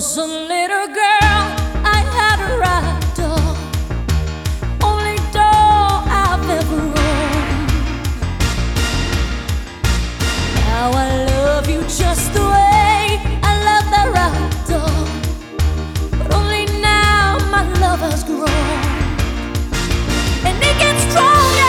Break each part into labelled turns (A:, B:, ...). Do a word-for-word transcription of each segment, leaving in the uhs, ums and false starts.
A: was a little girl, I had a rag doll, only doll I've ever owned. Now I love you just the way I love that rag doll, but only now my love has grown, and it gets stronger.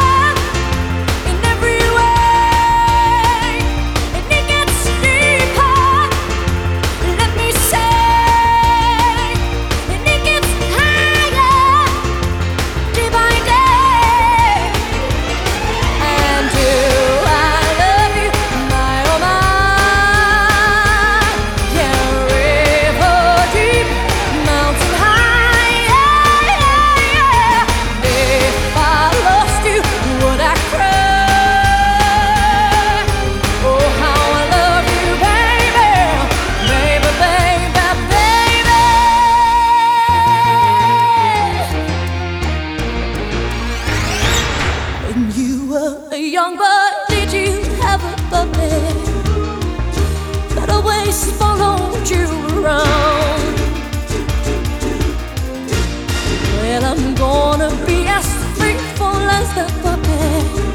A: A young boy, did you have a puppy that always followed you around? Well, I'm gonna be as faithful as that puppy.